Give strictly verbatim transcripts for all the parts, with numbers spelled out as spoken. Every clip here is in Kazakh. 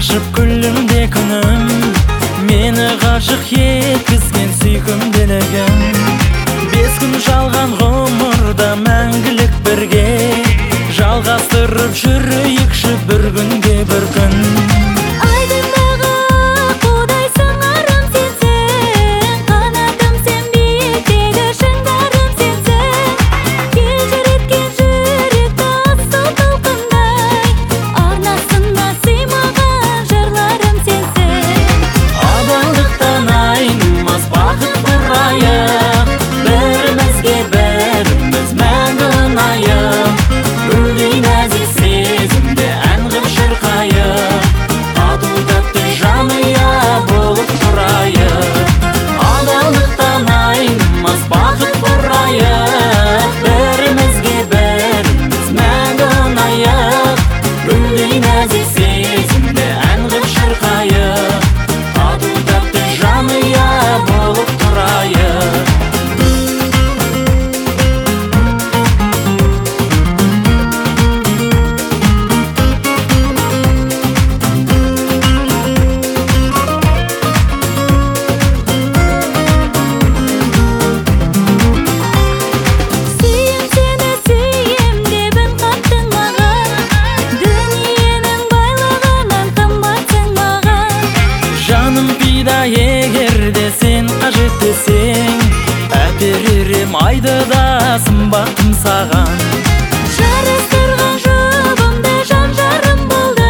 ашып күлімде күнім, мені ғашық еткізген сүйкімділігім. Бес күн жалған ғұмырда мәңгілік бірге, жалғастырып жүрейікші бір күнге бір күн. Егерде сен қажет десең, әперерем айды да сымбаттым саған. Жарыстырған жұбымды жан жарым болды,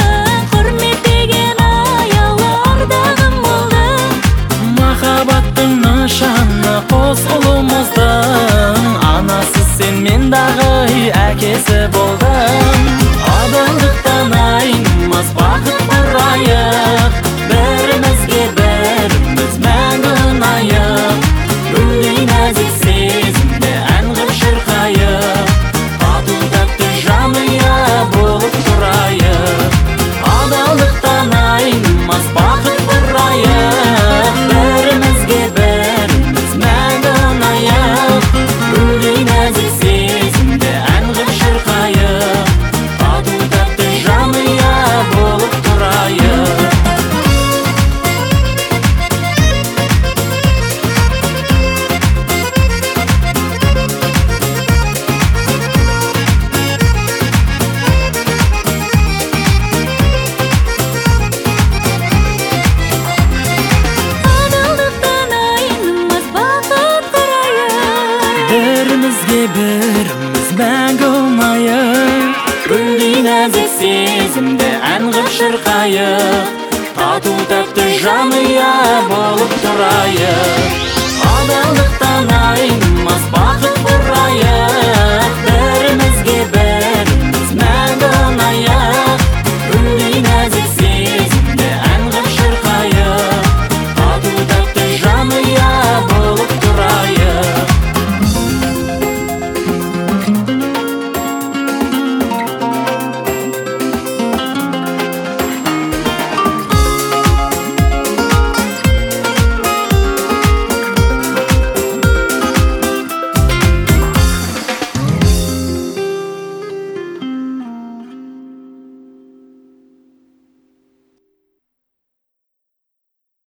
құрметтеген аяулы ардағым болды. Махаббаттың нышаны қос ұлымыздың, анасы сен мен дағы әкесі болдың. Адалдықтан айнымас бақыт құрайық, бірімізге біріміз мәңгі ұнайық. Гүлдей нәзік сезімді ән қып шырқайық, тату тәтті жанұя болып тұрайық. Адалдықтан айнымас бақыт құрайық, бірімізге біріміз мәңгі ұнайық. Гүлдей нәзік сезімді ән қып шырқайық, тату тәтті жанұя болып тұрайық. Бірімізге біріміз мәңгі ұнайық, гүлдей нәзік сезімді ән қып шырқайық, тату тәтті жанұя болып тұрайық. Адалдықтан айнымас